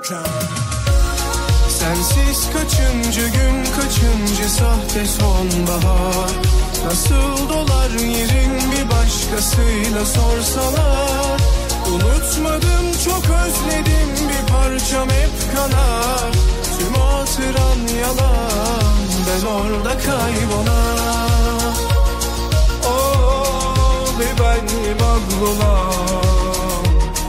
Sensiz kaçıncı gün, kaçıncı sahte sonbahar. Nasıl dolar yerin bir başkasıyla sorsalar. Unutmadım, çok özledim, bir parçam hep kanar. Tüm hatıran yalan, ben orada kaybolan. Oh, bir benim aklılan.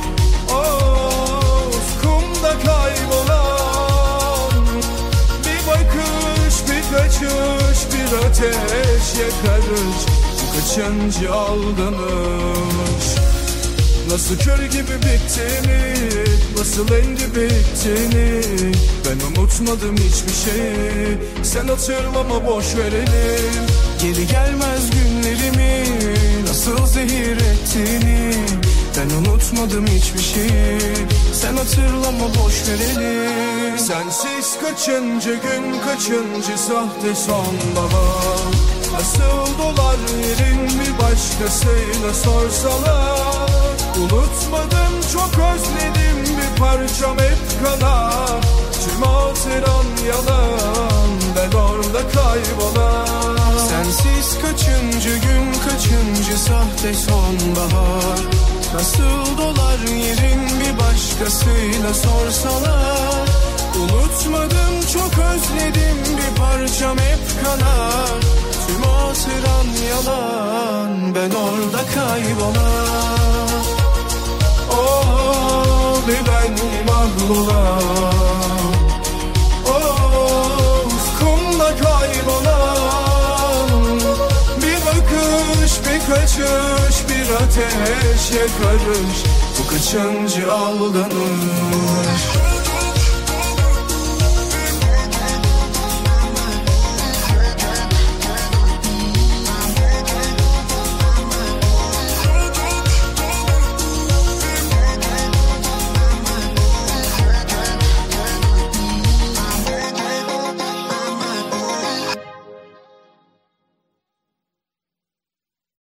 Oh, ufkumda kaybolan. Bir bakış, bir kaçış, bir ateş yakarış. Bu kaçıncı aldanış. Nasıl kör gibi bittiğini, nasıl endi bittiğini ben unutmadım hiçbir şeyi. Sen hatırlama, boş verelim. Geri gelmez günlerimi nasıl zehir ettiğini ben unutmadım hiçbir şeyi. Sen hatırlama, boş verelim. Sensiz kaçıncı gün, kaçıncı sahte sonbahar. Nasıl dolar yerin bir başkasıyla sorsalar. Unutmadım, çok özledim, bir parçam hep kanar. Tüm hatıran yalan, ben orada kaybolan. Sensiz kaçıncı gün, kaçıncı sahte sonbahar. Nasıl dolar yerin bir başkasıyla sorsalar. Unutmadım, çok özledim, bir parçam hep kanar. Tüm hatıran yalan, ben orada kaybolan. Oh, bir benim aklılan. Oh, ufkumda kaybolan. Bir bakış, bir kaçış, bir ateş yakarış. Bu kaçıncı aldanış.